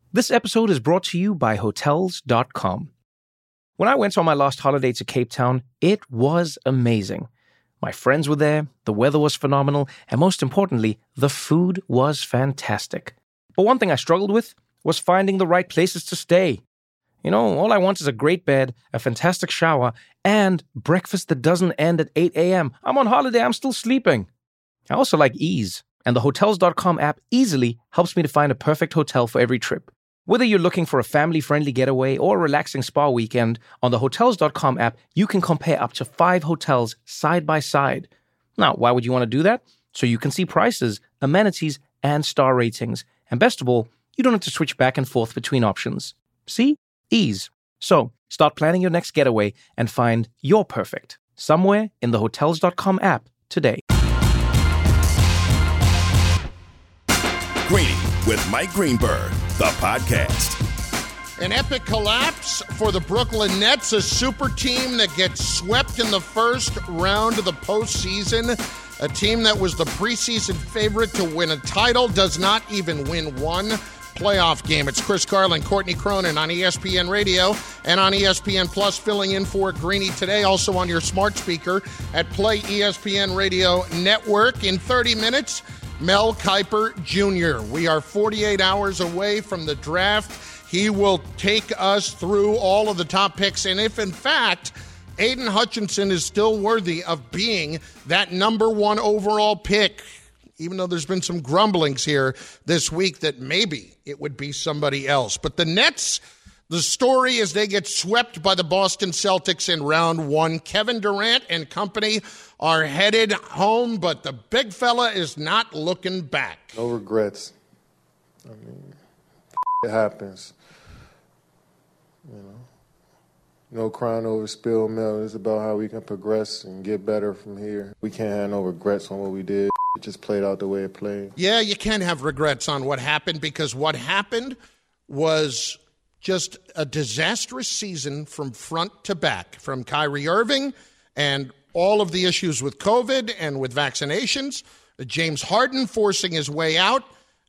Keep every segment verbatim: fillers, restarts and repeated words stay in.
This episode is brought to you by Hotels dot com. When I went on my last holiday to Cape Town, it was amazing. My friends were there, the weather was phenomenal, and most importantly, the food was fantastic. But one thing I struggled with was finding the right places to stay. You know, all I want is a great bed, a fantastic shower, and breakfast that doesn't end at eight a.m. I'm on holiday, I'm still sleeping. I also like ease, and the Hotels dot com app easily helps me to find a perfect hotel for every trip. Whether you're looking for a family-friendly getaway or a relaxing spa weekend, on the Hotels dot com app, you can compare up to five hotels side by side. Now, why would you want to do that? So you can see prices, amenities, and star ratings. And best of all, you don't have to switch back and forth between options. See? Ease. So, start planning your next getaway and find your perfect somewhere in the Hotels dot com app today. Greeny with Mike Greenberg, the podcast. An epic collapse for the Brooklyn Nets, a super team that gets swept in the first round of the postseason. A team that was the preseason favorite to win a title does not even win one playoff game. It's Chris Carlin, Courtney Cronin on E S P N Radio and on E S P N Plus, filling in for Greeny today. Also on your smart speaker at Play E S P N Radio Network. In thirty minutes, Mel Kiper Junior We are forty-eight hours away from the draft. He will take us through all of the top picks. And if, in fact, Aiden Hutchinson is still worthy of being that number one overall pick, even though there's been some grumblings here this week that maybe it would be somebody else. But the Nets, the story is they get swept by the Boston Celtics in round one. Kevin Durant and company are headed home, but the big fella is not looking back. No regrets. I mean, it happens. You know, no crying over spilled milk. It's about how we can progress and get better from here. We can't have no regrets on what we did. It just played out the way it played. Yeah, you can't have regrets on what happened, because what happened was just a disastrous season from front to back, from Kyrie Irving and all of the issues with COVID and with vaccinations, James Harden forcing his way out,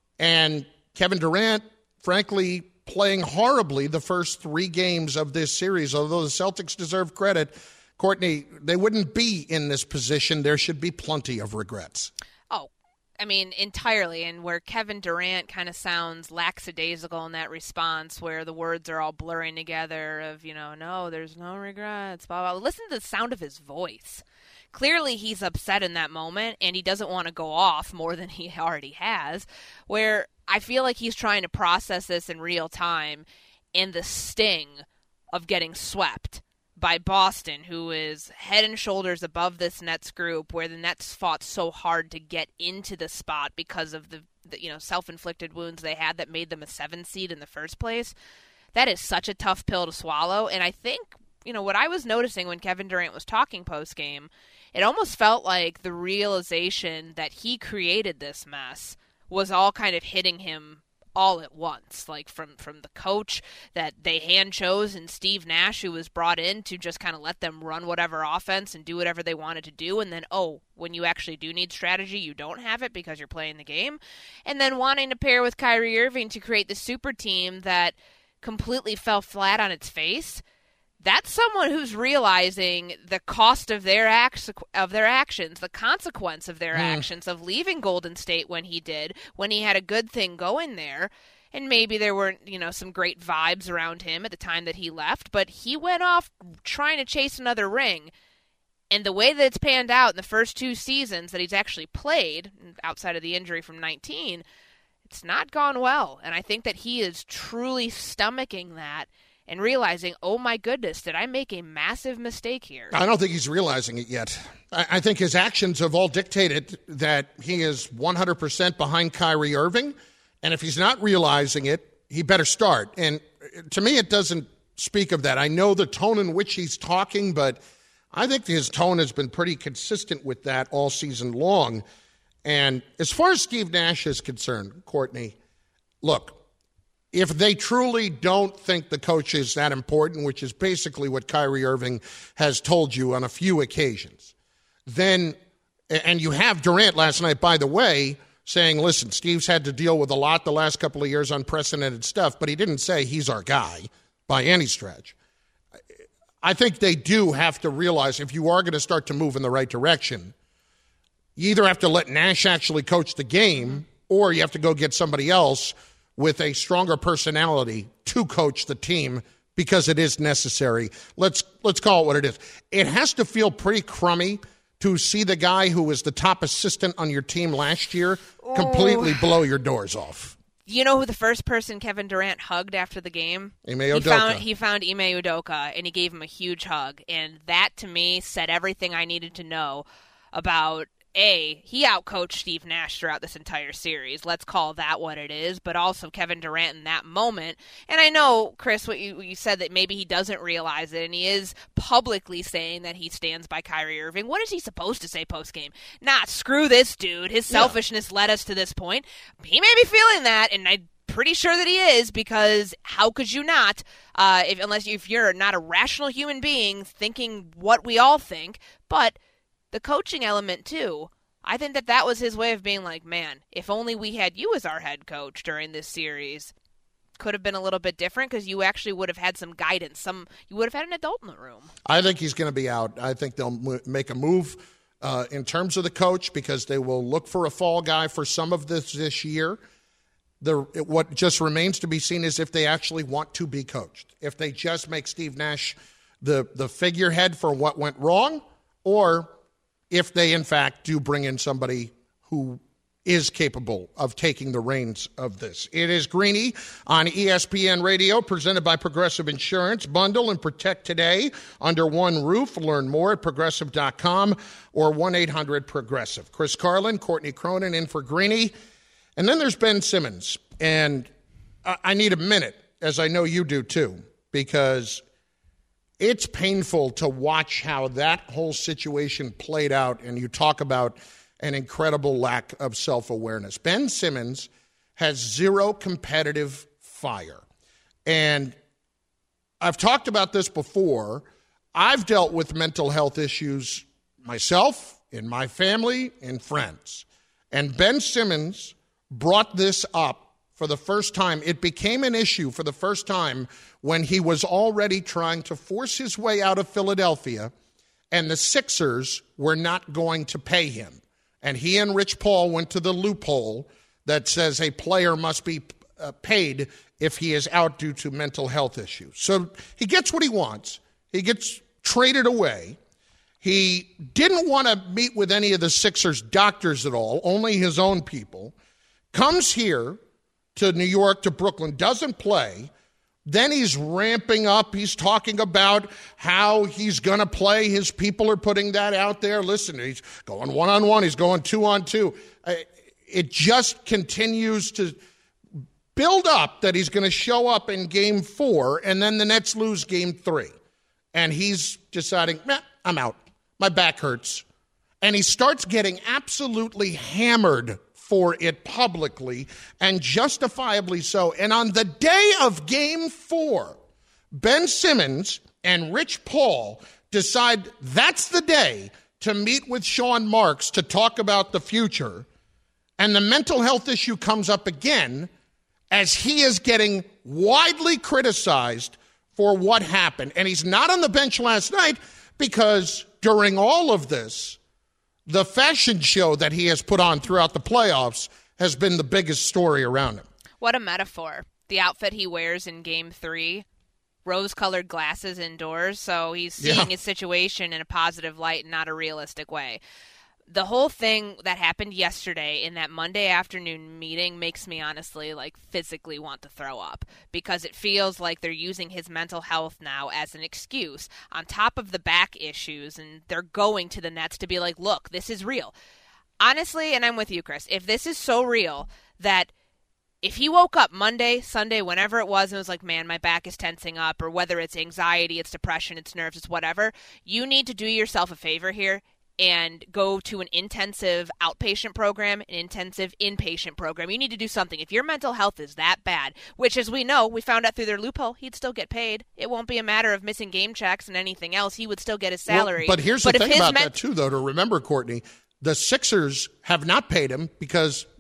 and Kevin Durant, frankly, playing horribly the first three games of this series. Although the Celtics deserve credit, Courtney, they wouldn't be in this position. There should be plenty of regrets. Oh, I mean, entirely. And where Kevin Durant kind of sounds lackadaisical in that response, where the words are all blurring together of, you know, no, there's no regrets, blah, blah. Listen to the sound of his voice. Clearly he's upset in that moment, and he doesn't want to go off more than he already has, where I feel like he's trying to process this in real time, and the sting of getting swept by Boston, who is head and shoulders above this Nets group, where the Nets fought so hard to get into the spot because of the, the you know self-inflicted wounds they had that made them a seven seed in the first place. That is such a tough pill to swallow, and I think, you know, what I was noticing when Kevin Durant was talking post-game, it almost felt like the realization that he created this mess was all kind of hitting him all at once, like from, from the coach that they hand chose and Steve Nash, who was brought in to just kind of let them run whatever offense and do whatever they wanted to do. And then, oh, when you actually do need strategy, you don't have it because you're playing the game. And then wanting to pair with Kyrie Irving to create the super team that completely fell flat on its face. That's someone who's realizing the cost of their acts, of their actions, the consequence of their mm. actions, of leaving Golden State when he did, when he had a good thing going there. And maybe there weren't, you know, some great vibes around him at the time that he left, but he went off trying to chase another ring. And the way that it's panned out in the first two seasons that he's actually played, outside of the injury from nineteen, it's not gone well. And I think that he is truly stomaching that and realizing, oh my goodness, did I make a massive mistake here? I don't think he's realizing it yet. I, I think his actions have all dictated that he is one hundred percent behind Kyrie Irving. And if he's not realizing it, he better start. And to me, it doesn't speak of that. I know the tone in which he's talking, but I think his tone has been pretty consistent with that all season long. And as far as Steve Nash is concerned, Courtney, look, if they truly don't think the coach is that important, which is basically what Kyrie Irving has told you on a few occasions, then, and you have Durant last night, by the way, saying, listen, Steve's had to deal with a lot the last couple of years, unprecedented stuff, but he didn't say he's our guy by any stretch. I think they do have to realize if you are going to start to move in the right direction, you either have to let Nash actually coach the game or you have to go get somebody else with a stronger personality to coach the team because it is necessary. Let's let's call it what it is. It has to feel pretty crummy to see the guy who was the top assistant on your team last year oh. completely blow your doors off. You know who the first person Kevin Durant hugged after the game? Ime Udoka. He found, he found Ime Udoka, and he gave him a huge hug. And that, to me, said everything I needed to know about, A, he outcoached Steve Nash throughout this entire series. Let's call that what it is. But also Kevin Durant in that moment. And I know, Chris, what you, you said that maybe he doesn't realize it, and he is publicly saying that he stands by Kyrie Irving. What is he supposed to say postgame? Nah, screw this dude. His selfishness yeah. led us to this point. He may be feeling that, and I'm pretty sure that he is, because how could you not, uh, if unless you, if you're not a rational human being thinking what we all think. But the coaching element, too, I think that that was his way of being like, man, if only we had you as our head coach during this series, could have been a little bit different because you actually would have had some guidance. Some You would have had an adult in the room. I think he's going to be out. I think they'll make a move uh, in terms of the coach because they will look for a fall guy for some of this this year. The, what just remains to be seen is if they actually want to be coached. If they just make Steve Nash the, the figurehead for what went wrong, or if they, in fact, do bring in somebody who is capable of taking the reins of this. It is Greeny on E S P N Radio, presented by Progressive Insurance. Bundle and protect today under one roof. Learn more at progressive dot com or one eight hundred progressive. Chris Carlin, Courtney Cronin in for Greeny. And then there's Ben Simmons. And I need a minute, as I know you do too, because it's painful to watch how that whole situation played out, and you talk about an incredible lack of self-awareness. Ben Simmons has zero competitive fire. And I've talked about this before. I've dealt with mental health issues myself, in my family, and friends. And Ben Simmons brought this up for the first time. It became an issue for the first time when he was already trying to force his way out of Philadelphia, and the Sixers were not going to pay him. And he and Rich Paul went to the loophole that says a player must be uh, paid if he is out due to mental health issues. So he gets what he wants. He gets traded away. He didn't want to meet with any of the Sixers doctors at all, only his own people. Comes here to New York, to Brooklyn, doesn't play. Then he's ramping up. He's talking about how he's going to play. His people are putting that out there. Listen, he's going one-on-one. He's going two-on-two. It just continues to build up that he's going to show up in game four, and then the Nets lose game three. And he's deciding, nah, I'm out. My back hurts. And he starts getting absolutely hammered for it publicly, and justifiably so. And on the day of game four, Ben Simmons and Rich Paul decide that's the day to meet with Sean Marks to talk about the future. And the mental health issue comes up again as he is getting widely criticized for what happened. And he's not on the bench last night because during all of this, the fashion show that he has put on throughout the playoffs has been the biggest story around him. What a metaphor. The outfit he wears in game three, rose-colored glasses indoors, so he's seeing yeah. his situation in a positive light and not a realistic way. The whole thing that happened yesterday in that Monday afternoon meeting makes me honestly like physically want to throw up, because it feels like they're using his mental health now as an excuse on top of the back issues, and they're going to the Nets to be like, look, this is real. Honestly, and I'm with you, Chris, if this is so real that if he woke up Monday, Sunday, whenever it was, and was like, man, my back is tensing up, or whether it's anxiety, it's depression, it's nerves, it's whatever, you need to do yourself a favor here and go to an intensive outpatient program, an intensive inpatient program. You need to do something. If your mental health is that bad, which as we know, we found out through their loophole, he'd still get paid. It won't be a matter of missing game checks and anything else. He would still get his salary. Well, but here's but the thing about men- that, too, though, to remember, Courtney. The Sixers have not paid him because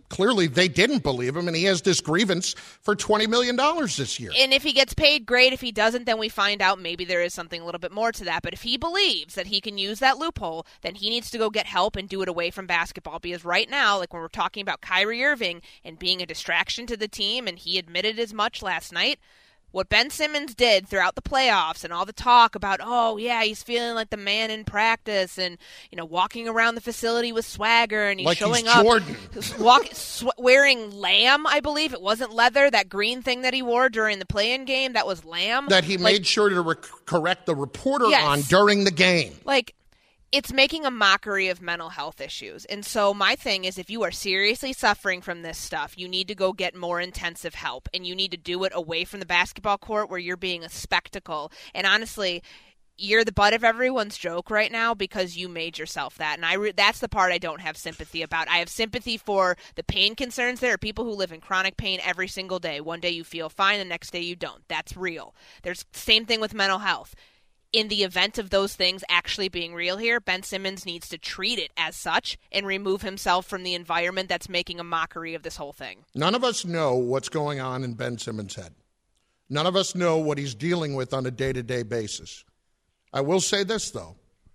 clearly they didn't believe him, and he has this grievance for twenty million dollars this year. And if he gets paid, great. If he doesn't, then we find out maybe there is something a little bit more to that. But if he believes that he can use that loophole, then he needs to go get help and do it away from basketball. Because right now, like when we're talking about Kyrie Irving and being a distraction to the team, and he admitted as much last night, what Ben Simmons did throughout the playoffs and all the talk about, oh, yeah, he's feeling like the man in practice and, you know, walking around the facility with swagger and he's like showing he's up Jordan. walk, sw- wearing lamb, I believe. It wasn't leather. That green thing that he wore during the play-in game, that was lamb. That he like, made sure to re- correct the reporter yes. on during the game. Like, it's making a mockery of mental health issues. And so my thing is, if you are seriously suffering from this stuff, you need to go get more intensive help. And you need to do it away from the basketball court where you're being a spectacle. And honestly, you're the butt of everyone's joke right now because you made yourself that. And I re- that's the part I don't have sympathy about. I have sympathy for the pain concerns. There are people who live in chronic pain every single day. One day you feel fine, the next day you don't. That's real. There's same thing with mental health. In the event of those things actually being real here, Ben Simmons needs to treat it as such and remove himself from the environment that's making a mockery of this whole thing. None of us know what's going on in Ben Simmons' head. None of us know what he's dealing with on a day-to-day basis. I will say this, though.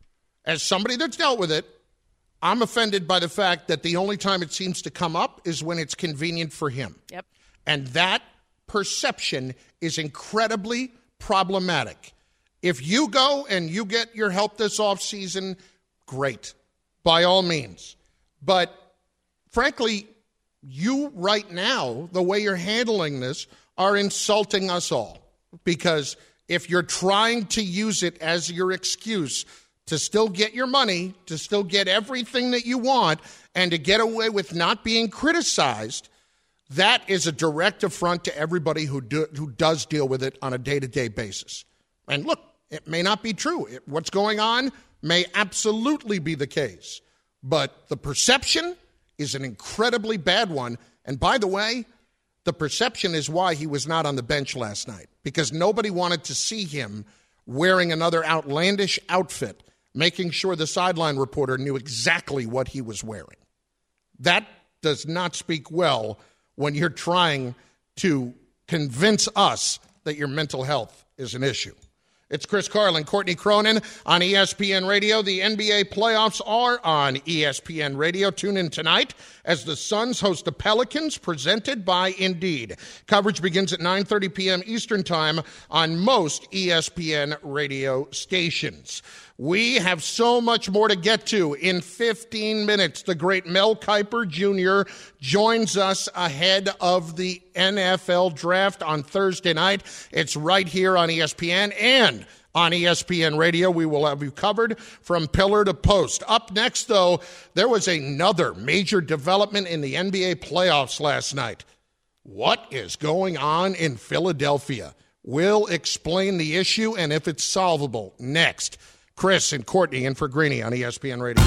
As somebody that's dealt with it, I'm offended by the fact that the only time it seems to come up is when it's convenient for him. Yep. And that perception is incredibly problematic. If you go and you get your help this offseason, great, by all means. But frankly, you right now, the way you're handling this, are insulting us all. Because if you're trying to use it as your excuse to still get your money, to still get everything that you want, and to get away with not being criticized, that is a direct affront to everybody who do, who does deal with it on a day-to-day basis. And look, it may not be true. It, what's going on may absolutely be the case. But the perception is an incredibly bad one. And by the way, the perception is why he was not on the bench last night, because nobody wanted to see him wearing another outlandish outfit, making sure the sideline reporter knew exactly what he was wearing. That does not speak well when you're trying to convince us that your mental health is an issue. It's Chris Carlin, Courtney Cronin on E S P N Radio. The N B A playoffs are on E S P N Radio. Tune in tonight as the Suns host the Pelicans, presented by Indeed. Coverage begins at nine thirty p.m. Eastern Time on most E S P N radio stations. We have so much more to get to. In fifteen minutes, the great Mel Kiper Junior joins us ahead of the N F L draft on Thursday night. It's right here on E S P N and on E S P N Radio. We will have you covered from pillar to post. Up next, though, there was another major development in the N B A playoffs last night. What is going on in Philadelphia? We'll explain the issue and if it's solvable next. Chris and Courtney in for Greeny on E S P N Radio.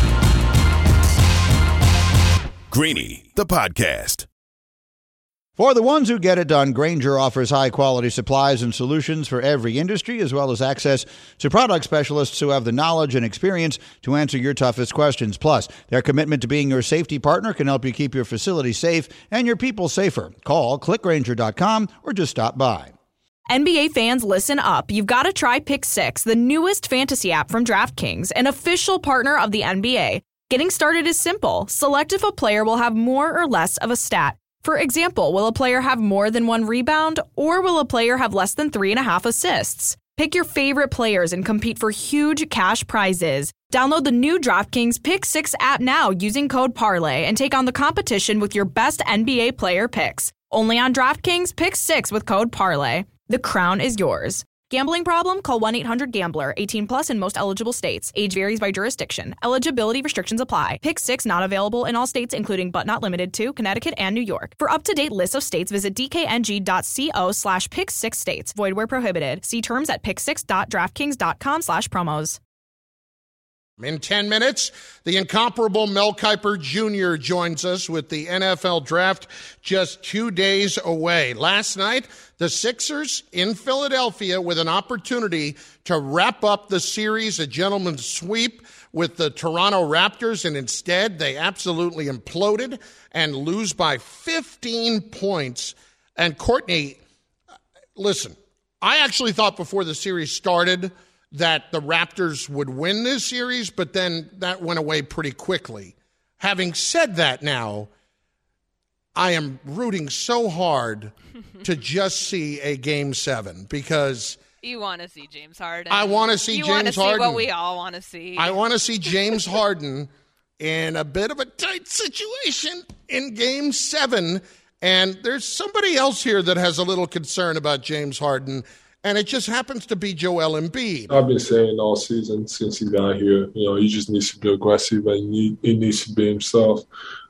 Greeny, the podcast. For the ones who get it done, Grainger offers high-quality supplies and solutions for every industry, as well as access to product specialists who have the knowledge and experience to answer your toughest questions. Plus, their commitment to being your safety partner can help you keep your facility safe and your people safer. Call click grainger dot com or just stop by. N B A fans, listen up. You've got to try Pick Six, the newest fantasy app from DraftKings, an official partner of the N B A. Getting started is simple. Select if a player will have more or less of a stat. For example, will a player have more than one rebound, or will a player have less than three and a half assists? Pick your favorite players and compete for huge cash prizes. Download the new DraftKings Pick Six app now using code Parlay and take on the competition with your best N B A player picks. Only on DraftKings Pick Six with code Parlay. The crown is yours. Gambling problem? Call one eight hundred gambler. eighteen plus in most eligible states. Age varies by jurisdiction. Eligibility restrictions apply. Pick Six not available in all states, including but not limited to Connecticut and New York. For up-to-date lists of states, visit dkng.co slash pick six states. Void where prohibited. See terms at pick six dot draftkings dot com slash promos. In ten minutes, the incomparable Mel Kiper Junior joins us with the N F L Draft just two days away. Last night, the Sixers in Philadelphia with an opportunity to wrap up the series, a gentleman's sweep with the Toronto Raptors, and instead they absolutely imploded and lose by fifteen points. And Courtney, listen, I actually thought before the series started that the Raptors would win this series, but then that went away pretty quickly. Having said that now, I am rooting so hard to just see a game seven because you want to see James Harden. I want to see you James want to see Harden. what we all want to see. I want to see James Harden in a bit of a tight situation in game seven. And there's somebody else here that has a little concern about James Harden, and it just happens to be Joel Embiid. I've been saying all season since he got here, you know, he just needs to be aggressive and he, need, he needs to be himself.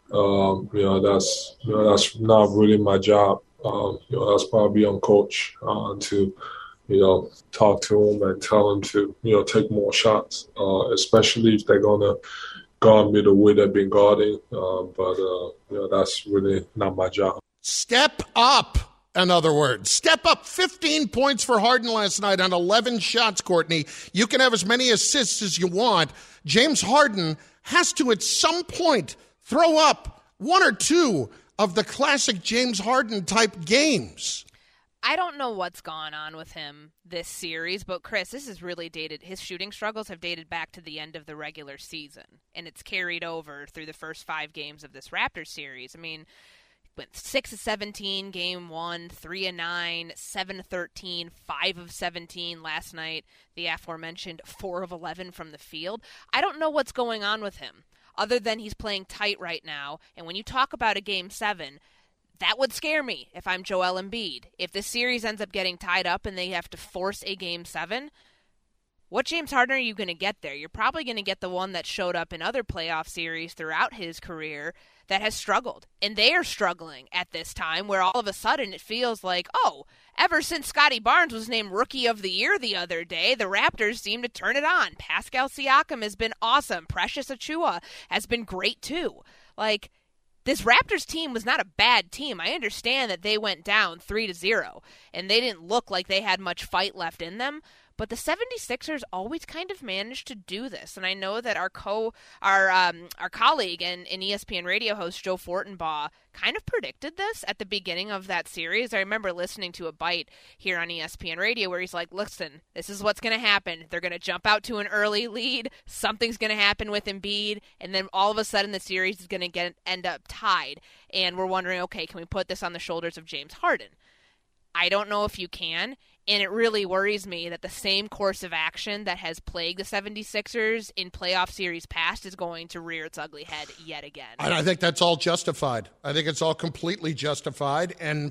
Um, you know, that's you know, that's not really my job. Um, you know, that's probably on coach uh, to, you know, talk to him and tell him to, you know, take more shots, uh, especially if they're going to guard me the way they've been guarding. Uh, but, uh, you know, that's really not my job. Step up. In other words, step up. Fifteen points for Harden last night on eleven shots, Courtney. You can have as many assists as you want. James Harden has to, at some point, throw up one or two of the classic James Harden-type games. I don't know what's gone on with him this series, but Chris, this is really dated. His shooting struggles have dated back to the end of the regular season, and it's carried over through the first five games of this Raptors series. I mean, went six of seventeen game one, three of nine, seven of thirteen, five of seventeen last night. The aforementioned four of eleven from the field. I don't know what's going on with him, other than he's playing tight right now. And when you talk about a game seven, that would scare me if I'm Joel Embiid. If the series ends up getting tied up and they have to force a game seven, what James Harden are you going to get there? You're probably going to get the one that showed up in other playoff series throughout his career that has struggled. And they are struggling at this time where all of a sudden it feels like, oh, ever since Scotty Barnes was named Rookie of the Year the other day, the Raptors seem to turn it on. Pascal Siakam has been awesome. Precious Achiuwa has been great too. Like, this Raptors team was not a bad team. I understand that they went down three to zero and they didn't look like they had much fight left in them. But the seventy-sixers always kind of managed to do this. And I know that our co our um, our colleague and, and E S P N radio host Joe Fortenbaugh kind of predicted this at the beginning of that series. I remember listening to a bite here on E S P N radio where he's like, listen, this is what's going to happen. They're going to jump out to an early lead. Something's going to happen with Embiid. And then all of a sudden the series is going to get end up tied. And we're wondering, okay, can we put this on the shoulders of James Harden? I don't know if you can. And it really worries me that the same course of action that has plagued the seventy-sixers in playoff series past is going to rear its ugly head yet again. And I think that's all justified. I think it's all completely justified. And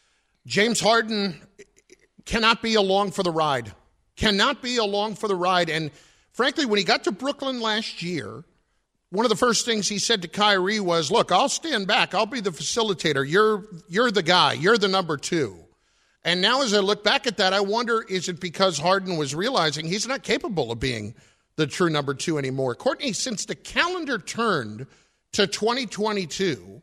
James Harden cannot be along for the ride. Cannot be along for the ride. And frankly, when he got to Brooklyn last year, one of the first things he said to Kyrie was, look, I'll stand back. I'll be the facilitator. You're, you're the guy. You're the number two. And now as I look back at that, I wonder, is it because Harden was realizing he's not capable of being the true number two anymore? Courtney, since the calendar turned to twenty twenty-two,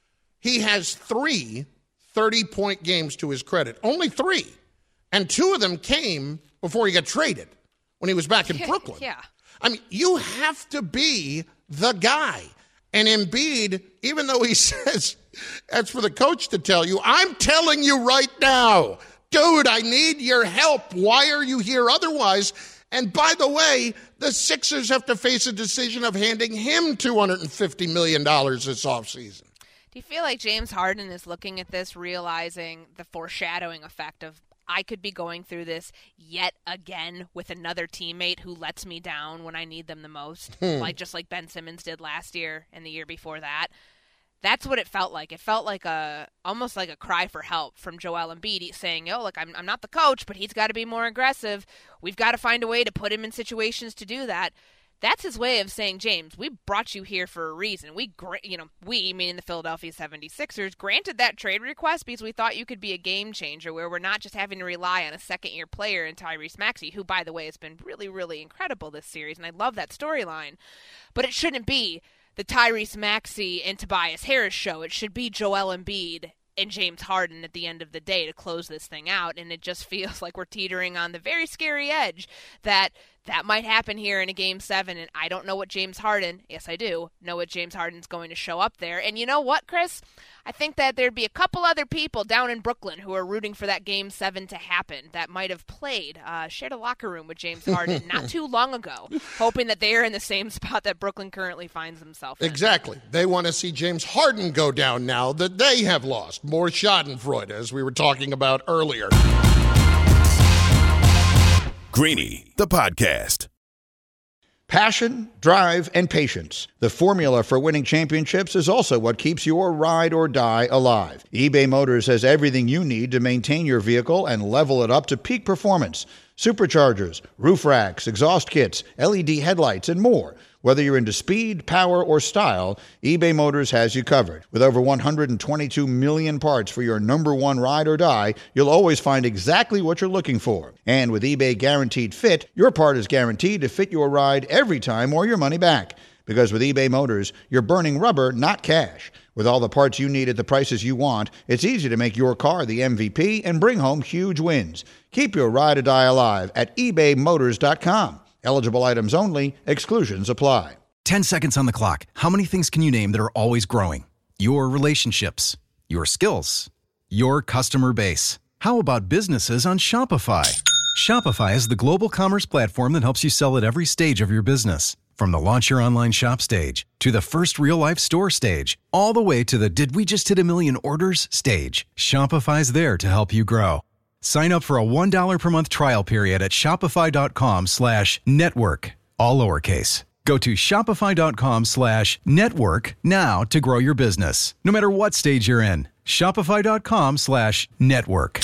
he has three thirty-point games to his credit. Only three. And two of them came before he got traded when he was back in Brooklyn. Yeah. I mean, you have to be the guy. And Embiid, even though he says that's for the coach to tell you, I'm telling you right now, dude, I need your help. Why are you here otherwise? And by the way, the Sixers have to face a decision of handing him two hundred fifty million dollars this offseason. Do you feel like James Harden is looking at this, realizing the foreshadowing effect of, I could be going through this yet again with another teammate who lets me down when I need them the most, Hmm. like just like Ben Simmons did last year and the year before that? That's what it felt like. It felt like a almost like a cry for help from Joel Embiid. He's saying, "Oh, look, I'm I'm not the coach, but he's got to be more aggressive. We've got to find a way to put him in situations to do that." That's his way of saying, James, we brought you here for a reason. We, you know, we, meaning the Philadelphia seventy-sixers, granted that trade request because we thought you could be a game changer where we're not just having to rely on a second-year player in Tyrese Maxey, who, by the way, has been really, really incredible this series, and I love that storyline. But it shouldn't be the Tyrese Maxey and Tobias Harris show. It should be Joel Embiid and James Harden at the end of the day to close this thing out, and it just feels like we're teetering on the very scary edge that that might happen here in a game seven, and I don't know what James Harden, yes I do, know what James Harden's going to show up there. And you know what, Chris? I think that there'd be a couple other people down in Brooklyn who are rooting for that game seven to happen that might have played, uh, shared a locker room with James Harden not too long ago, hoping that they are in the same spot that Brooklyn currently finds himself in. Exactly. They want to see James Harden go down now that they have lost. More schadenfreude, as we were talking about earlier. Greeny, the podcast. Passion, drive, and patience. The formula for winning championships is also what keeps your ride or die alive. eBay Motors has everything you need to maintain your vehicle and level it up to peak performance. Superchargers, roof racks, exhaust kits, L E D headlights, and more. Whether you're into speed, power, or style, eBay Motors has you covered. With over one hundred twenty-two million parts for your number one ride or die, you'll always find exactly what you're looking for. And with eBay Guaranteed Fit, your part is guaranteed to fit your ride every time or your money back. Because with eBay Motors, you're burning rubber, not cash. With all the parts you need at the prices you want, it's easy to make your car the M V P and bring home huge wins. Keep your ride or die alive at ebay motors dot com. Eligible items only. Exclusions apply. Ten seconds on the clock. How many things can you name that are always growing? Your relationships, your skills, your customer base. How about businesses on Shopify? Shopify is the global commerce platform that helps you sell at every stage of your business. From the launch your online shop stage, to the first real-life store stage, all the way to the did we just hit a million orders stage. Shopify's there to help you grow. Sign up for a one dollar per month trial period at shopify.com slash network, all lowercase. Go to shopify.com slash network now to grow your business, no matter what stage you're in. Shopify.com slash network.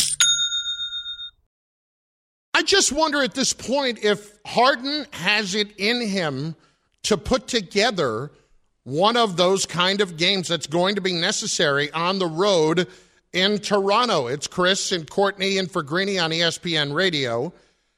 I just wonder at this point if Harden has it in him to put together one of those kind of games that's going to be necessary on the road in Toronto. It's Chris and Courtney and for Greeny on E S P N Radio.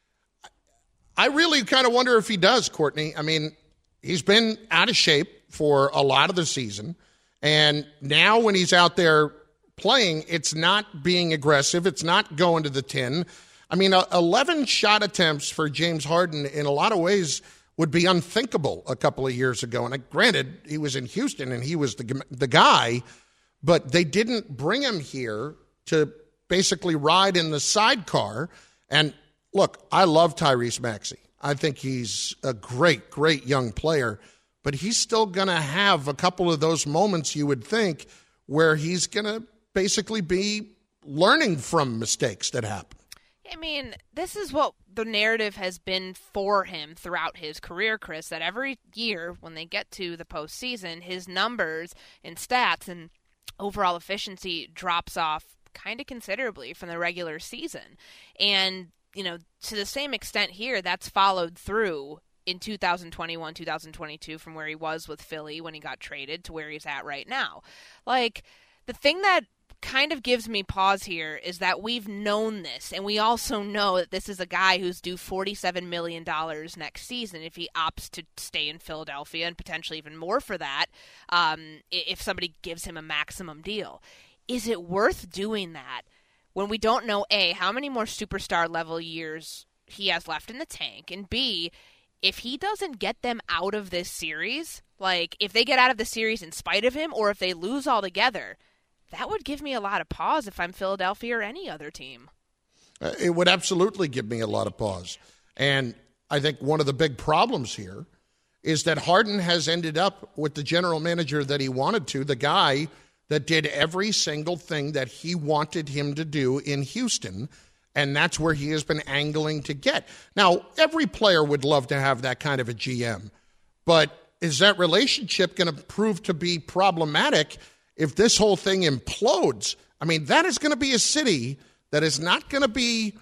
I really kind of wonder if he does, Courtney. I mean, he's been out of shape for a lot of the season, and now when he's out there playing, it's not being aggressive. It's not going to the tin. I mean, eleven shot attempts for James Harden in a lot of ways would be unthinkable a couple of years ago. And granted, he was in Houston and he was the the guy, but they didn't bring him here to basically ride in the sidecar. And look, I love Tyrese Maxey. I think he's a great, great young player, but he's still going to have a couple of those moments, you would think, where he's going to basically be learning from mistakes that happen. I mean, this is what the narrative has been for him throughout his career, Chris, that every year when they get to the postseason, his numbers and stats and overall efficiency drops off kind of considerably from the regular season. And, you know, to the same extent here, that's followed through in two thousand twenty-one, two thousand twenty-two from where he was with Philly when he got traded to where he's at right now. Like, the thing that kind of gives me pause here is that we've known this, and we also know that this is a guy who's due forty-seven million dollars next season if he opts to stay in Philadelphia, and potentially even more for that um, if somebody gives him a maximum deal. Is it worth doing that when we don't know, A, how many more superstar level years he has left in the tank, and B, if he doesn't get them out of this series, like if they get out of the series in spite of him, or if they lose altogether, that would give me a lot of pause if I'm Philadelphia or any other team. Uh, it would absolutely give me a lot of pause. And I think one of the big problems here is that Harden has ended up with the general manager that he wanted to, the guy that did every single thing that he wanted him to do in Houston, and that's where he has been angling to get. Now, every player would love to have that kind of a G M, but is that relationship going to prove to be problematic if this whole thing implodes? I mean, that is going to be a city that is not going to be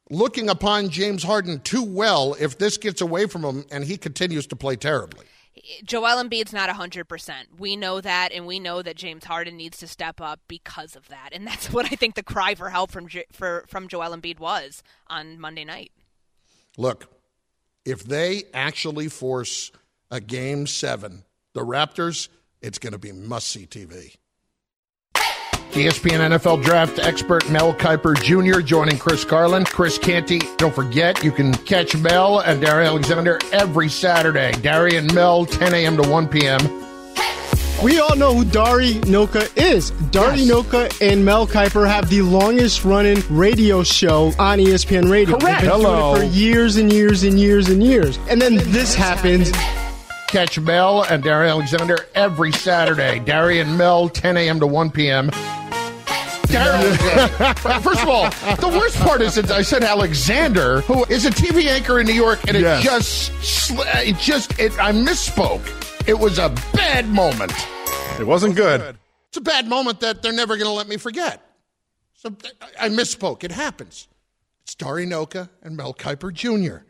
looking upon James Harden too well if this gets away from him and he continues to play terribly. Joel Embiid's not one hundred percent. We know that, and we know that James Harden needs to step up because of that. And that's what I think the cry for help from for, from Joel Embiid was on Monday night. Look, if they actually force a game seven, the Raptors, it's going to be must-see T V. E S P N N F L draft expert Mel Kiper Junior joining Chris Carlin. Chris Canty, don't forget, you can catch Mel and Dari Alexander every Saturday. Dari and Mel, ten a.m. to one p.m. We all know who Dari Nowkhah is. Dari Yes. Nowkhah and Mel Kiper have the longest-running radio show on E S P N Radio. Correct. They've been Hello. doing it for years and years and years and years. And then this happens. Catch Mel and Dari Alexander every Saturday. Dari and Mel, ten a.m. to one p.m. Dari, first of all, the worst part is that I said Alexander, who is a T V anchor in New York, and it Yes. just, sl- it just, it, I misspoke. It was a bad moment. It wasn't good. It's a bad moment that they're never going to let me forget. So I I misspoke. It happens. It's Dari Nowkhah and Mel Kiper Junior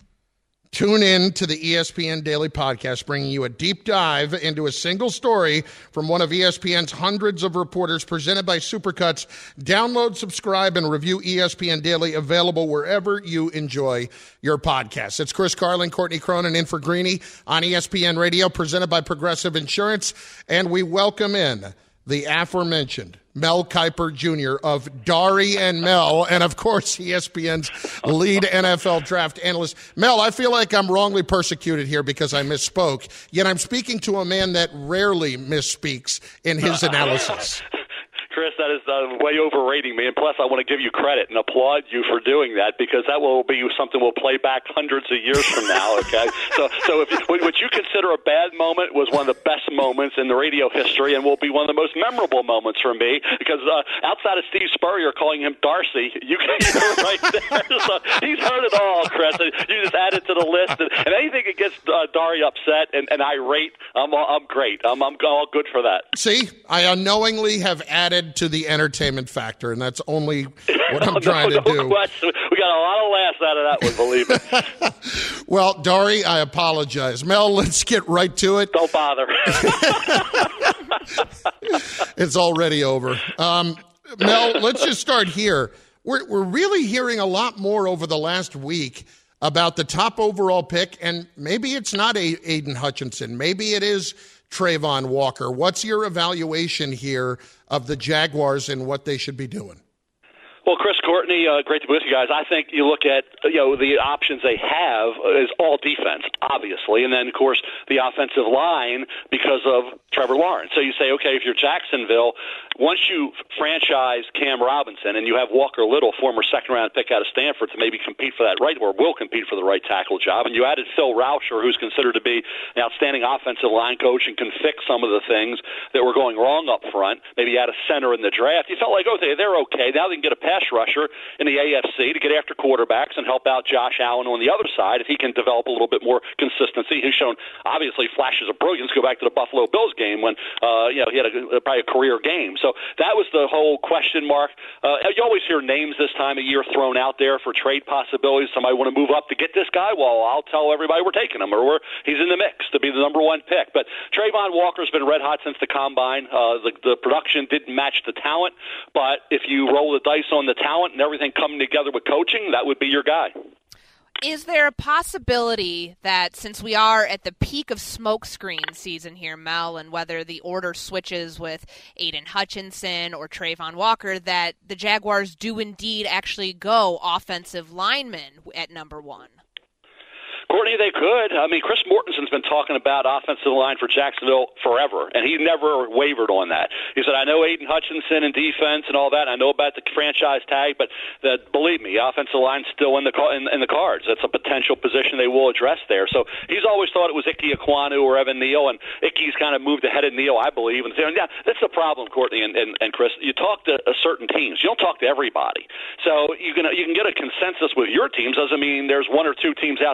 Tune in to the E S P N Daily Podcast, bringing you a deep dive into a single story from one of E S P N's hundreds of reporters, presented by Supercuts. Download, subscribe, and review E S P N Daily, available wherever you enjoy your podcasts. It's Chris Carlin, Courtney Cronin in for Greeny on E S P N Radio, presented by Progressive Insurance. And we welcome in the aforementioned Mel Kiper Junior of Dari and Mel, and of course E S P N's lead N F L draft analyst. Mel, I feel like I'm wrongly persecuted here because I misspoke, yet I'm speaking to a man that rarely misspeaks in his analysis. Chris, that is uh, way overrating me. And plus, I want to give you credit and applaud you for doing that, because that will be something we'll play back hundreds of years from now, okay? so so if what you consider a bad moment was one of the best moments in the radio history and will be one of the most memorable moments for me, because uh, outside of Steve Spurrier calling him Darcy, you can you're right there. So he's heard it all, Chris. And you just add it to the list. And, and anything that gets uh, Dari upset and, and irate, I'm, I'm great. I'm, I'm all good for that. See, I unknowingly have added to the entertainment factor, and that's only what I'm no, trying no to do. Question. We got a lot of laughs out of that one, believe me. Well, Dari, I apologize. Mel, let's get right to it. Don't bother. It's already over. Um, Mel, let's just start here. We're, we're really hearing a lot more over the last week about the top overall pick, and maybe it's not a- Aiden Hutchinson. Maybe it is Trayvon Walker. What's your evaluation here of the Jaguars and what they should be doing? Well, Chris, Courtney, uh, great to be with you guys. I think you look at, you know, the options they have is all defense, obviously, and then, of course, the offensive line because of Trevor Lawrence. So you say, okay, if you're Jacksonville, once you franchise Cam Robinson and you have Walker Little, former second-round pick out of Stanford, to maybe compete for that right, or will compete for the right tackle job, and you added Phil Rauscher, who's considered to be an outstanding offensive line coach and can fix some of the things that were going wrong up front, maybe add a center in the draft, you felt like, okay, they're okay. Now they can get a pass rusher in the A F C to get after quarterbacks and help out Josh Allen on the other side if he can develop a little bit more consistency. He's shown, obviously, flashes of brilliance. Go back to the Buffalo Bills game when uh, you know he had a, probably a career game. So that was the whole question mark. Uh, you always hear names this time of year thrown out there for trade possibilities. Somebody want to move up to get this guy? Well, I'll tell everybody we're taking him, or we're, he's in the mix to be the number one pick. But Trayvon Walker's been red hot since the combine. Uh, the, the production didn't match the talent, but if you roll the dice on the talent and everything coming together with coaching, that would be your guy. Is there a possibility that, since we are at the peak of smokescreen season here, Mel, and whether the order switches with Aiden Hutchinson or Trayvon Walker, that the Jaguars do indeed actually go offensive linemen at number one? Courtney, they could. I mean, Chris Mortensen's been talking about offensive line for Jacksonville forever, and he never wavered on that. He said, I know Aiden Hutchinson and defense and all that. I know about the franchise tag, but the, believe me, offensive line's still in the in, in the cards. That's a potential position they will address there. So he's always thought it was Ike Ekwonu or Evan Neal, and Ike's kind of moved ahead of Neal, I believe. And yeah, that's the problem, Courtney and, and, and Chris. You talk to a certain teams. You don't talk to everybody. So you can you can get a consensus with your teams. Doesn't mean there's one or two teams out there think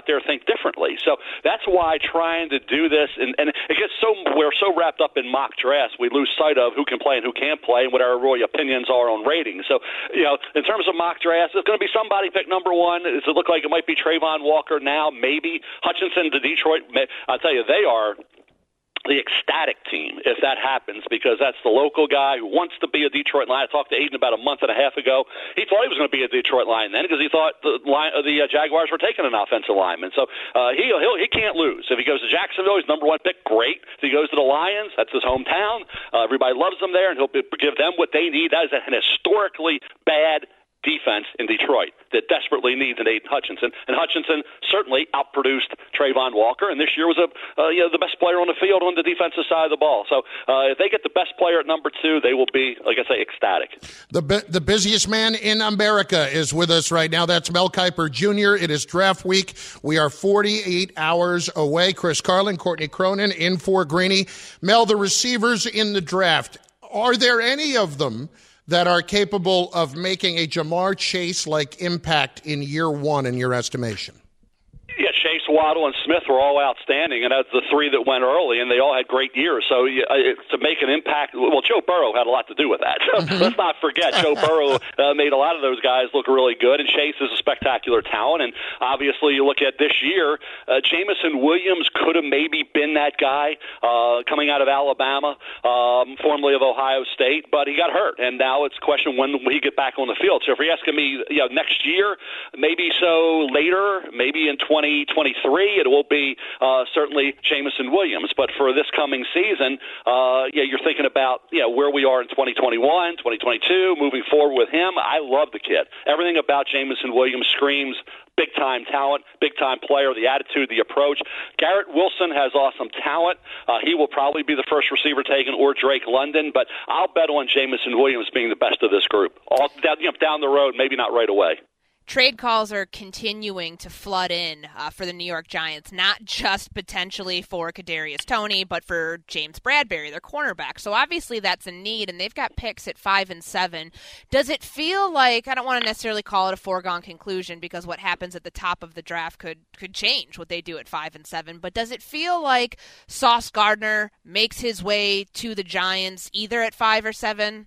differently. So that's why trying to do this, and, and it gets so, we're so wrapped up in mock drafts, we lose sight of who can play and who can't play and what our really opinions are on ratings. So, you know, in terms of mock drafts, it's going to be somebody pick number one. Does it look like it might be Trayvon Walker now? Maybe. Hutchinson to Detroit. I'll tell you, they are the ecstatic team if that happens, because that's the local guy who wants to be a Detroit Lion. I talked to Aiden about a month and a half ago. He thought he was going to be a Detroit Lion then because he thought the line, the uh, Jaguars were taking an offensive lineman. So uh, he he'll, he can't lose. If he goes to Jacksonville, he's number one pick. Great. If he goes to the Lions, that's his hometown. Uh, everybody loves him there, and he'll be, give them what they need. That is an historically bad defense in Detroit that desperately needs an Aiden Hutchinson, and Hutchinson certainly outproduced Trayvon Walker, and this year was a uh, you know the best player on the field on the defensive side of the ball. So uh, if they get the best player at number two, they will be, like I say, ecstatic. The bu- the busiest man in America is with us right now. That's Mel Kiper Junior It is draft week. We are forty-eight hours away. Chris Carlin, Courtney Cronin in for Greeny. Mel, the receivers in the draft, are there any of them that are capable of making a Jamar Chase-like impact in year one in your estimation? Yeah, Chase, Waddle, and Smith were all outstanding, and that's the three that went early, and they all had great years. So uh, to make an impact, well, Joe Burrow had a lot to do with that. Mm-hmm. Let's not forget, Joe Burrow uh, made a lot of those guys look really good, and Chase is a spectacular talent. And obviously, you look at this year, uh, Jameson Williams could have maybe been that guy uh, coming out of Alabama, um, formerly of Ohio State, but he got hurt, and now it's a question when will he get back on the field. So if you're asking me, you know, next year, maybe so later, maybe in twenty twenty-three, it will be uh, certainly Jameson Williams. But for this coming season, uh, yeah, you're thinking about you know where we are in twenty twenty-one, twenty twenty-two, moving forward with him. I love the kid. Everything about Jameson Williams screams big-time talent, big-time player, the attitude, the approach. Garrett Wilson has awesome talent. Uh, he will probably be the first receiver taken, or Drake London, but I'll bet on Jameson Williams being the best of this group. All down, you know, down the road, maybe not right away. Trade calls are continuing to flood in uh, for the New York Giants, not just potentially for Kadarius Toney, but for James Bradberry, their cornerback. So obviously that's a need, and they've got picks at five and seven. Does it feel like, I don't want to necessarily call it a foregone conclusion because what happens at the top of the draft could could change what they do at five and seven, but does it feel like Sauce Gardner makes his way to the Giants either at five or seven?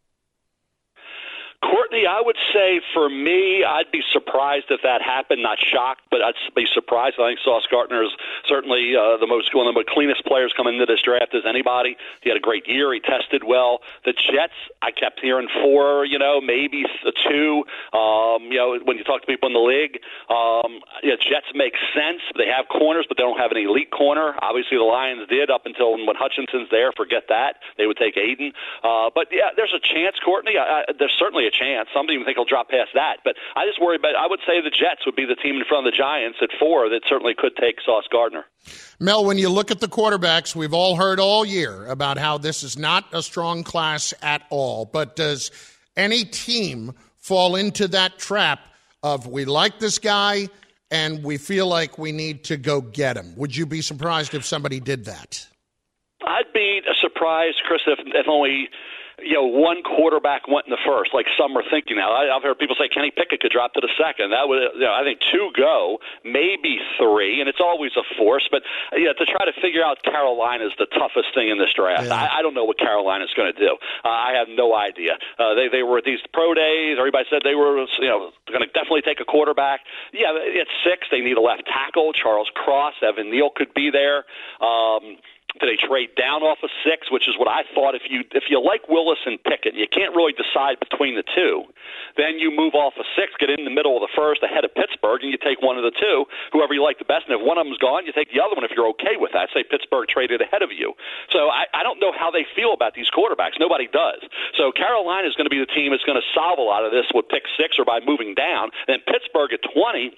Courtney, I would say for me, I'd be surprised if that happened. Not shocked, but I'd be surprised. I think Sauce Gardner is certainly uh, the most one of the cleanest players coming into this draft as anybody. He had a great year. He tested well. The Jets, I kept hearing four, you know, maybe a two. Um, you know, when you talk to people in the league, um, yeah, Jets make sense. They have corners, but they don't have an elite corner. Obviously, the Lions did up until when Hutchinson's there. Forget that. They would take Aiden. Uh, but yeah, there's a chance, Courtney. I, I, there's certainly a chance. Some even think he'll drop past that. But I just worry about, I would say the Jets would be the team in front of the Giants at four that certainly could take Sauce Gardner. Mel, when you look at the quarterbacks, we've all heard all year about how this is not a strong class at all. But does any team fall into that trap of we like this guy and we feel like we need to go get him? Would you be surprised if somebody did that? I'd be surprised, Chris, if, if only – you know, one quarterback went in the first, like some are thinking now. I, I've heard people say Kenny Pickett could drop to the second. That would, you know, I think two go, maybe three, and it's always a force. But yeah, to try to figure out Carolina is the toughest thing in this draft. Yeah. I, I don't know what Carolina is going to do. Uh, I have no idea. Uh, they they were at these pro days. Everybody said they were, you know, going to definitely take a quarterback. Yeah, at six they need a left tackle. Charles Cross, Evan Neal could be there. Um, Do they trade down off of six, which is what I thought. If you if you like Willis and Pickett, you can't really decide between the two. Then you move off of six, get in the middle of the first ahead of Pittsburgh, and you take one of the two, whoever you like the best. And if one of them's gone, you take the other one if you're okay with that. Say Pittsburgh traded ahead of you. So I, I don't know how they feel about these quarterbacks. Nobody does. So Carolina is going to be the team that's going to solve a lot of this with pick six or by moving down. Then Pittsburgh at twenty.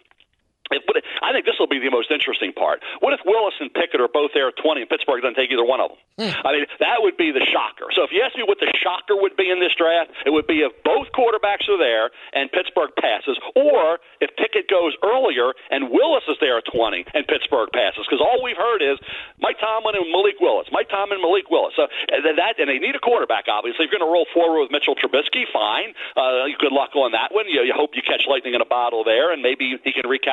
I think this will be the most interesting part. What if Willis and Pickett are both there at twenty and Pittsburgh doesn't take either one of them? Mm. I mean, that would be the shocker. So if you ask me what the shocker would be in this draft, it would be if both quarterbacks are there and Pittsburgh passes, or if Pickett goes earlier and Willis is there at twenty and Pittsburgh passes. Because all we've heard is Mike Tomlin and Malik Willis. Mike Tomlin and Malik Willis. So that, and they need a quarterback, obviously. If you're going to roll forward with Mitchell Trubisky, fine. Uh, good luck on that one. You, you hope you catch lightning in a bottle there, and maybe he can recapture some of the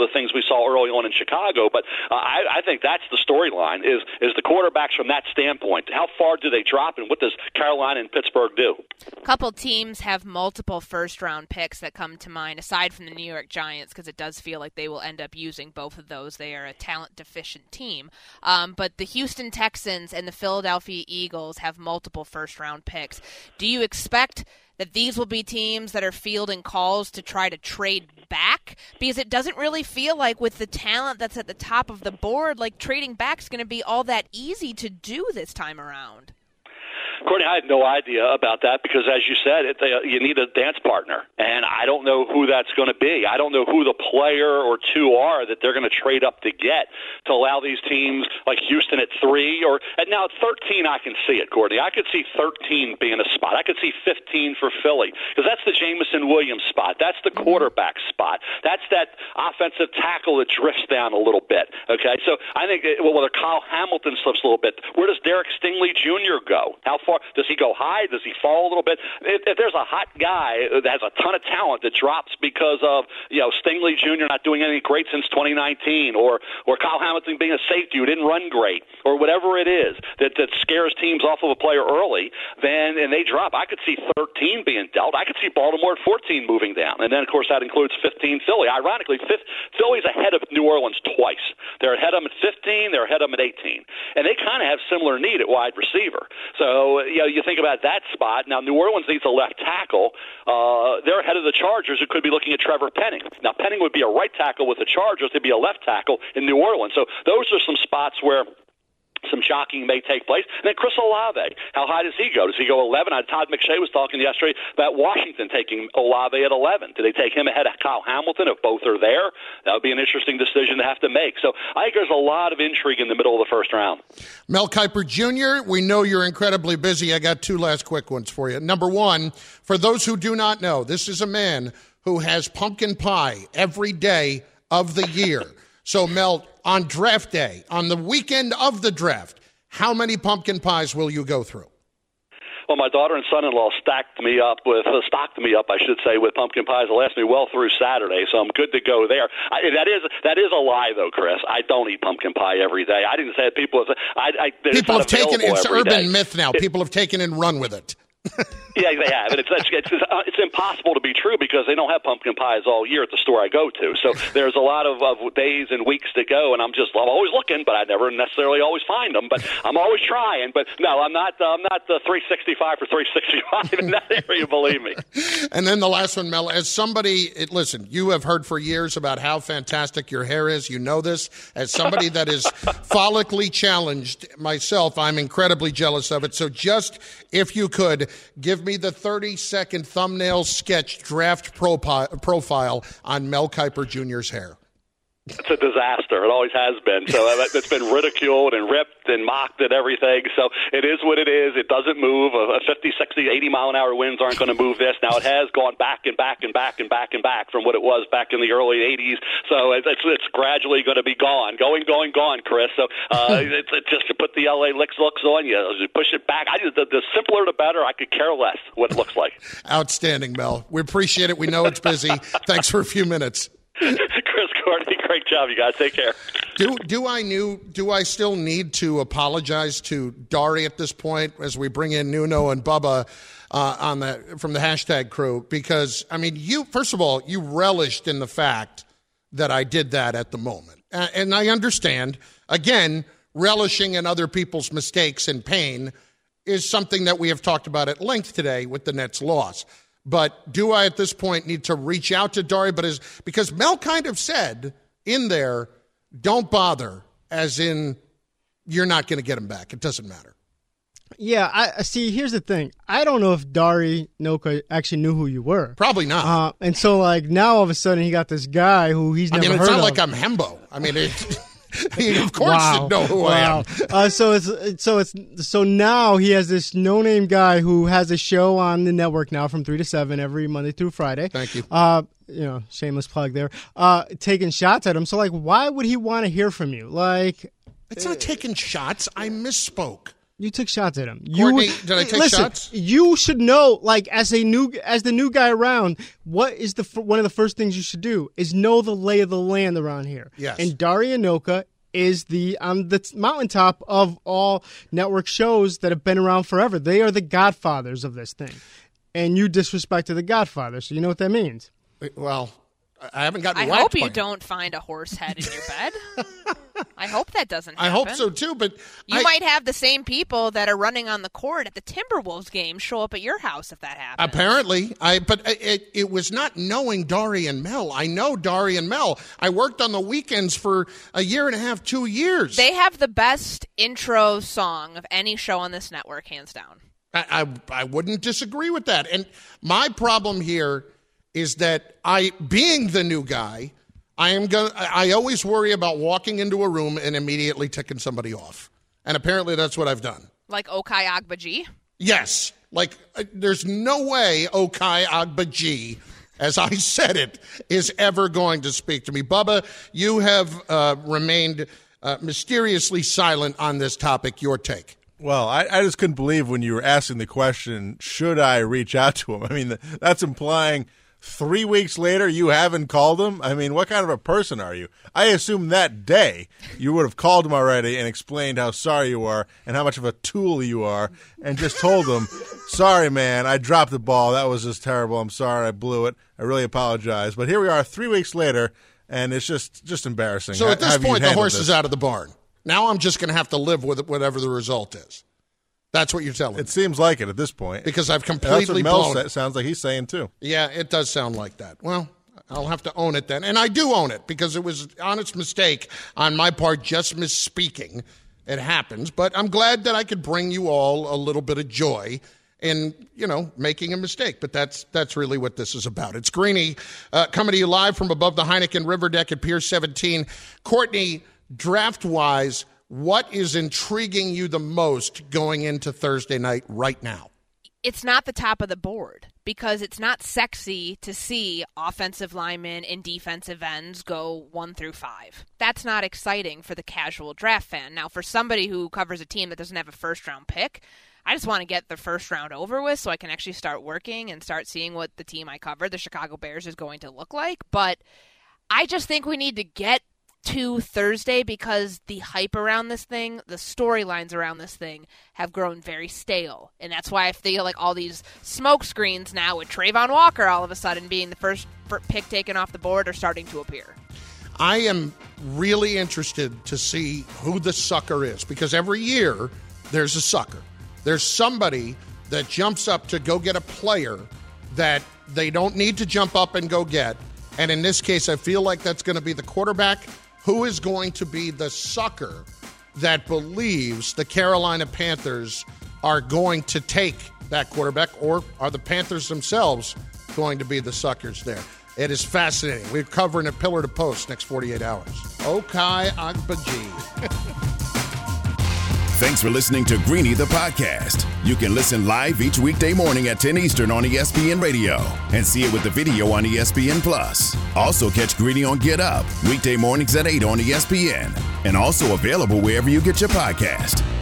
the things we saw early on in Chicago. But uh, I, I think that's the storyline, is, is the quarterbacks from that standpoint. How far do they drop, and what does Carolina and Pittsburgh do? A couple teams have multiple first-round picks that come to mind, aside from the New York Giants, because it does feel like they will end up using both of those. They are a talent-deficient team. Um, but the Houston Texans and the Philadelphia Eagles have multiple first-round picks. Do you expect that these will be teams that are fielding calls to try to trade back? Because it doesn't really feel like, with the talent that's at the top of the board, like trading back is going to be all that easy to do this time around. Courtney, I had no idea about that because, as you said, it, uh, you need a dance partner, and I don't know who that's going to be. I don't know who the player or two are that they're going to trade up to get to allow these teams like Houston at three, or and now at thirteen, I can see it, Courtney. I could see thirteen being a spot. I could see fifteen for Philly because that's the Jameson Williams spot. That's the quarterback spot. That's that offensive tackle that drifts down a little bit. Okay, so I think it, well, whether Kyle Hamilton slips a little bit, where does Derek Stingley Junior go? How far does he go? High? Does he fall a little bit? If, if there's a hot guy that has a ton of talent that drops because of, you know, Stingley Junior not doing anything great since twenty nineteen, or or Kyle Hamilton being a safety who didn't run great, or whatever it is that, that scares teams off of a player early, then and they drop. I could see thirteen being dealt. I could see Baltimore at fourteen moving down, and then of course that includes fifteen Philly. Ironically, fifth, Philly's ahead of New Orleans twice. They're ahead of them at fifteen. They're ahead of them at eighteen, and they kind of have similar need at wide receiver. So you know, you think about that spot. Now, New Orleans needs a left tackle. Uh, they're ahead of the Chargers, who could be looking at Trevor Penning. Now, Penning would be a right tackle with the Chargers. They'd be a left tackle in New Orleans. So those are some spots where some jockeying may take place. And then Chris Olave, how high does he go? Does he go eleven? Uh, Todd McShay was talking yesterday about Washington taking Olave at eleven. Do they take him ahead of Kyle Hamilton if both are there? That would be an interesting decision to have to make. So I think there's a lot of intrigue in the middle of the first round. Mel Kiper Junior, we know you're incredibly busy. I got two last quick ones for you. Number one, for those who do not know, this is a man who has pumpkin pie every day of the year. So, Mel, on draft day, on the weekend of the draft, how many pumpkin pies will you go through? Well, my daughter and son-in-law stacked me up with uh, stocked me up, I should say, with pumpkin pies. It'll last me well through Saturday, so I'm good to go there. I, that is that is a lie, though, Chris. I don't eat pumpkin pie every day. I didn't say it. People, I, I, people have taken it's urban day. myth now. It, people have taken and run with it. Yeah, they have. And it's, it's, it's, it's impossible to be true because they don't have pumpkin pies all year at the store I go to. So there's a lot of, of days and weeks to go, and I'm just I'm always looking, but I never necessarily always find them. But I'm always trying. But no, I'm not I'm not the three sixty-five for three sixty-five in that area, believe me. And then the last one, Mel, as somebody, it, listen, you have heard for years about how fantastic your hair is. You know this. As somebody that is follically challenged myself, I'm incredibly jealous of it. So just, if you could, give me the thirty-second thumbnail sketch draft propi- profile on Mel Kiper Junior's hair. It's a disaster. It always has been. So it's been ridiculed and ripped and mocked and everything. So it is what it is. It doesn't move. A fifty, sixty, eighty mile an hour winds aren't going to move this. Now it has gone back and back and back and back and back from what it was back in the early eighties. So it's it's, it's gradually going to be gone, going, going, gone, Chris. So uh, it's, it's just to put the L A licks looks on you, push it back. I just, the, the simpler the better. I could care less what it looks like. Outstanding, Mel. We appreciate it. We know it's busy. Thanks for a few minutes. Chris Courtney, great job, you guys. Take care. Do do I knew do I still need to apologize to Dari at this point as we bring in Nuno and Bubba uh, on the from the hashtag crew? Because I mean, you first of all, you relished in the fact that I did that at the moment, uh, and I understand. Again, relishing in other people's mistakes and pain is something that we have talked about at length today with the Nets' loss. But do I at this point need to reach out to Dari? But as because Mel kind of said in there, don't bother, as in you're not going to get him back. It doesn't matter. Yeah, I see. Here's the thing. I don't know if Dari Noka actually knew who you were. Probably not. Uh, and so, like, now all of a sudden he got this guy who he's never heard of. I mean, it's not of. like I'm Hembo. I mean, it, he of course wow. didn't know who wow. I am. uh, so it's so it's so now he has this no-name guy who has a show on the network now from three to seven every Monday through Friday. Thank you. Uh, you know, shameless plug there. Uh, taking shots at him. So, like, why would he want to hear from you? Like, it's not taking shots. I misspoke. You took shots at him. Courtney, you, did I take listen, shots? You should know, like as a new as the new guy around, what is the one of the first things you should do is know the lay of the land around here. Yes. And Daria Noka is the on the mountaintop of all network shows that have been around forever. They are the godfathers of this thing, and you disrespected the godfather. So you know what that means. Well, I haven't gotten. I whacked hope you by him. don't find a horse head in your bed. I hope that doesn't I happen. hope so too, but you I, might have the same people that are running on the court at the Timberwolves game show up at your house if that happens. Apparently, I but it, it was not knowing Darian Mel. I know Darian Mel. I worked on the weekends for a year and a half, two years. They have the best intro song of any show on this network, hands down. I, I I wouldn't disagree with that. And my problem here is that I, being the new guy, I am going. I always worry about walking into a room and immediately ticking somebody off. And apparently, that's what I've done. Like Okai Agbaji? Yes. Like, uh, there's no way Okai Agbaji, as I said it, is ever going to speak to me. Bubba, you have uh, remained uh, mysteriously silent on this topic. Your take. Well, I, I just couldn't believe when you were asking the question, should I reach out to him? I mean, that's implying three weeks later you haven't called him? I mean, what kind of a person are you? I assume that day you would have called him already and explained how sorry you are and how much of a tool you are and just told him, sorry, man, I dropped the ball. That was just terrible. I'm sorry. I blew it. I really apologize. But here we are three weeks later, and it's just, just embarrassing. So at this Have you point, the handled horse this? is out of the barn. Now I'm just going to have to live with it, whatever the result is. That's what you're telling me. It seems like it at this point. Because I've That's what completely Mel blown sa- it. sounds like he's saying, too. Yeah, it does sound like that. Well, I'll have to own it then. And I do own it because it was an honest mistake on my part, just misspeaking. It happens. But I'm glad that I could bring you all a little bit of joy in, you know, making a mistake. But that's that's really what this is about. It's Greeny uh, coming to you live from above the Heineken River Deck at Pier seventeen. Courtney, draft-wise, what is intriguing you the most going into Thursday night right now? It's not the top of the board because it's not sexy to see offensive linemen and defensive ends go one through five. That's not exciting for the casual draft fan. Now, for somebody who covers a team that doesn't have a first-round pick, I just want to get the first round over with so I can actually start working and start seeing what the team I cover, the Chicago Bears, is going to look like. But I just think we need to get to Thursday because the hype around this thing, the storylines around this thing have grown very stale. And that's why I feel like all these smoke screens now with Trayvon Walker all of a sudden being the first pick taken off the board are starting to appear. I am really interested to see who the sucker is because every year there's a sucker. There's somebody that jumps up to go get a player that they don't need to jump up and go get. And in this case, I feel like that's going to be the quarterback. Who is going to be the sucker that believes the Carolina Panthers are going to take that quarterback, or are the Panthers themselves going to be the suckers there? It is fascinating. We're covering it pillar to post next forty-eight hours. Okai Agbaji. Thanks for listening to Greeny the podcast. You can listen live each weekday morning at ten Eastern on E S P N Radio and see it with the video on E S P N Plus. Also catch Greeny on Get Up weekday mornings at eight on E S P N and also available wherever you get your podcast.